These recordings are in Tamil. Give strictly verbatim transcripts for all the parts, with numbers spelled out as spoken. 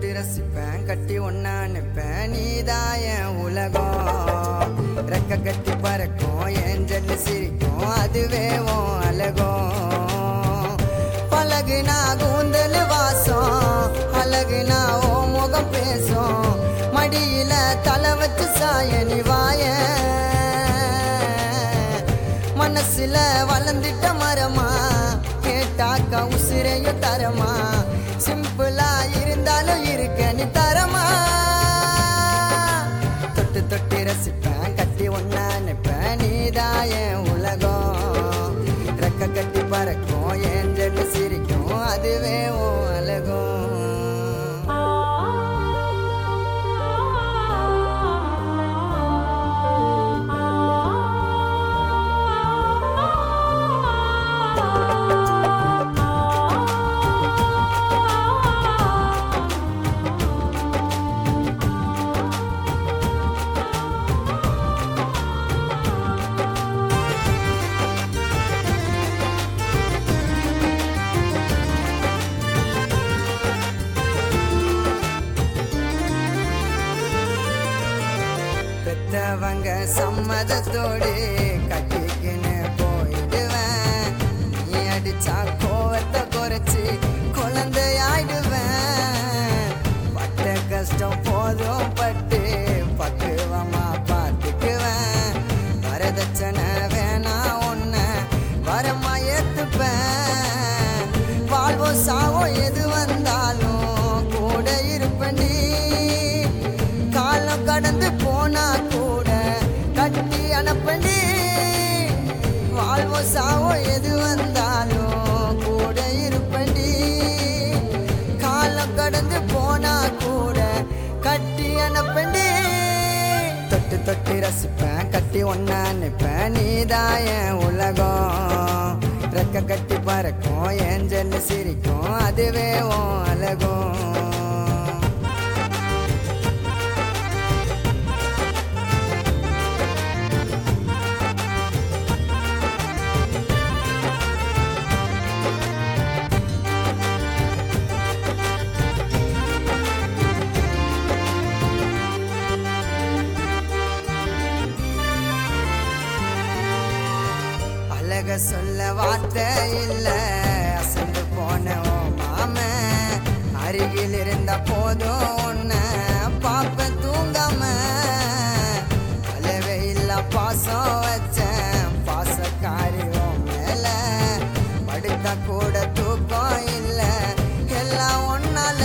தொட்டு ரசிப்பேன் கட்டி ஒன்னா நிப்பேன் நீதான் என் உலகம் ரெக்க கட்டி பறக்கும் என் ஜல்லு சிரிக்கும் அதுவே உன் அழகும் பழகுனா கூந்தல் வாசம் அழகுனா ஓ முகம் பேசும் மடியில தலை வச்சு சாயனி வாய மனசுல வளர்ந்துட்ட மரமா கேட்டாக்கா உசிரையும் தரமா சிம்பிளா இருந்தாலும் இருக்க நீ தரமா தொட்டு தொட்டு ரசிப்பேன் கட்டி ஒன்னா நிப்பேன் நீதான் என் உலகம் ரெக்க கட்டி பறக்கும் என் ஜல்லு சிரிக்கும் அதுவே உன் அழகும் பெத்தவங்க சம்மதத்தோடு கட்டிக்கின்னு போயிடுவேன் நீ அடிச்சா கோவத்தை குறைச்சி குழந்தையாயிடுவேன் பட்ட கஷ்டம் போதும் பட்டு பக்குவமா பார்த்துக்குவேன் வரதட்சணை வேணா ஒன்ன வரமா ஏத்துப்பேன் வாழ்வோ சாவோ எது வந்தாலும் கூட இருப்பேன் காலம் கடந்து போனா கூட கட்டி அனுப்பண்டி வாழ்வோ சாவோ எது வந்தாலும் கூட இருப்பண்டி காலம் கடந்து போனா கூட கட்டி அனுப்பண்டி தொட்டு தொட்டு ரசிப்பேன் கட்டி ஒன்னா நிப்பேன் நீதான் என் உலகம் ரெக்க கட்டி பறக்கும் என் ஜல்லு சிரிக்கும் அதுவே உன் அழகும் அழக சொல்ல வார்த்தை இல்ல அசந்து போன ஓ மாம அருகில் இருந்த போதும் உன்ன பாப்ப தூங்காம அளவே இல்ல பாசம் வச்சேன் பாசக்காரி ஓ மேல படுத்தா கூட தூக்கம் இல்ல எல்லாம் ஒன்னால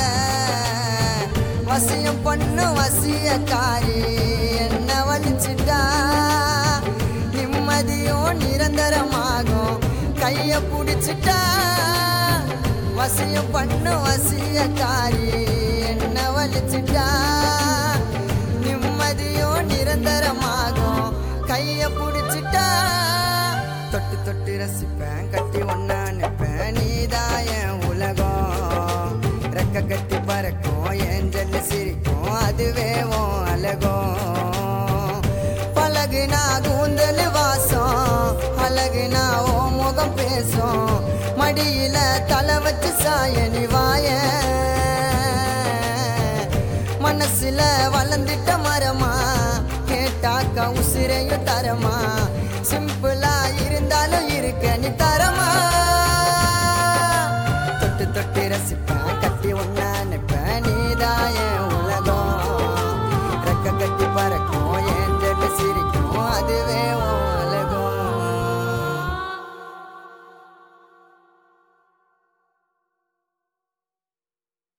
வசியம் பொண்ணு வசியக்காரி என்ன வலிச்சுட்டா நிம்மதியும் நிரந்தரமாகும் கைய புடிச்சிட்டா வசியம் பண்ணு வசியக்காரி என்ன வலிச்சிட்டா நிம்மதியும் நிரந்தரமாகும் கைய புடிச்சிட்டா தொட்டு தொட்டு ரசிப்பேன் கட்டி ஒன்னா நிப்பேன் நீதான் என் உலகம் ரெக்க கட்டி பறக்கும் என் ஜல்லு சிரிக்கும் அதுவே உன் அழகும் பழகுனா கூந்தல் வாசம் அழகுனா ஓ முகம் பேசும் மடியில தலை வச்சு சாயனி வாய மனசுல வளர்ந்துட்ட மரமா கேட்டாக்கா உசிரையும் தரமா சிம்பிளா இருந்தாலும் இருக்க நீ தரமா